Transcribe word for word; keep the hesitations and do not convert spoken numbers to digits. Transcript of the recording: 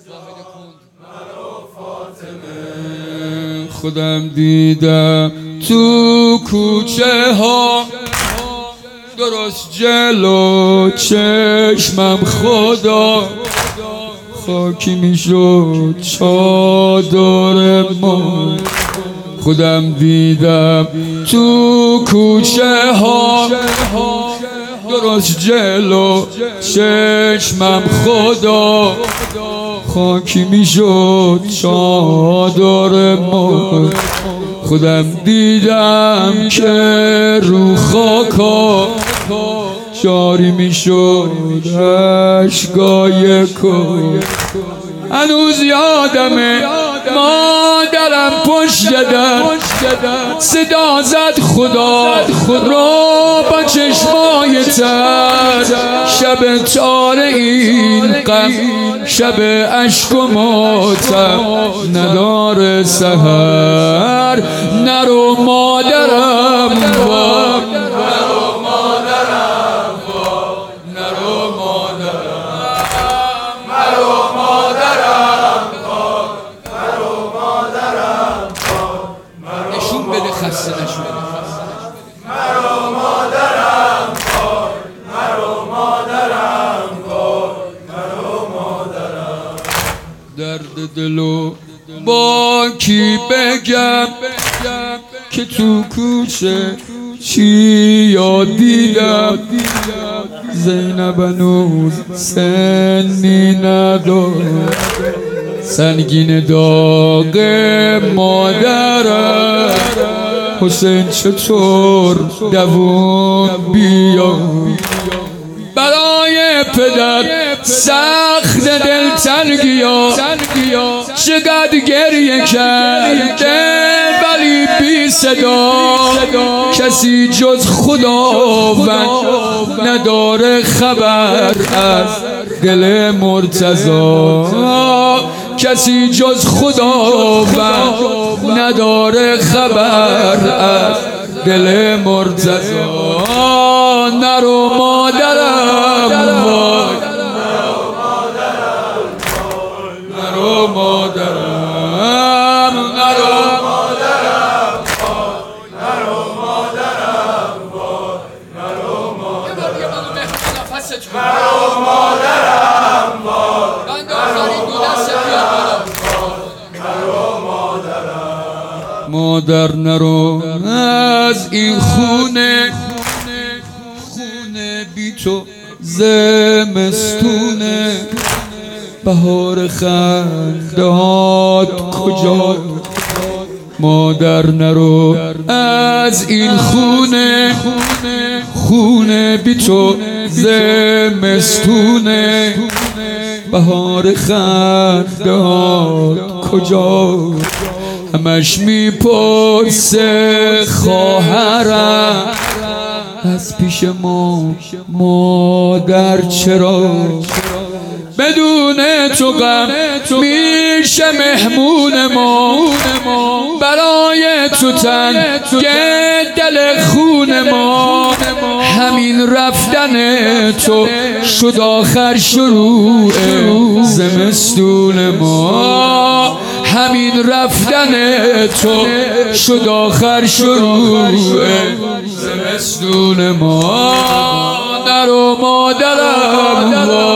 خودم دیدم تو کوچه ها درست جلو چشمم خدا خاکی میشد چادر ما. خودم دیدم تو کوچه ها درست جلو چشمم خدا خاکی میشد چادر ما. خودم دیدم که رو خاکا جاری میشد اشکای کن. هنوز یادمه مادرم پشت در صدا زد خدا رو با چشمای تر. شب تار این غم شب عشق و ماتم نداره سحر. نرو مادرم وای نرو مادرم وای نرو مادرم نرو مادرم وای نرو مادرم وای نشون بده خسته نشون مرو مادرم وای مرو مادرم وای مرو مادرم. درد دلو با کی بگم که تو کوچه چی یاد دیدم. زینب هنوز سنی ندارد سنگین داغ مادرم. حسین چطور دوون بیا برای پدر سخت دلتنگیا. چقدر گریه کرده ولی بی صدا. کسی جز خداوند نداره خبر از دل مرتضی. کسی جز خداوند نداره خبر از دل مرتضی. نرو مادرم وای نرو مادرم نرو مادرم نرو مادرم نرو مادرم نرو مادرم مادر نرو از این خونه خونه بی تو زمستونه. بهار خندات کجا مادر نرو از این خونه خونه بی تو زمستونه. بهار خندات کجا همش میپرسه خواهرم از پیش ما مادر چرا بدون تو غم میشه مهمون ما. برای تو تن دل خون ما. همین رفتن تو شد آخر شروع زمستون ما. همین رفتن تو شد آخر شروع زمستون ما. نرو مادرم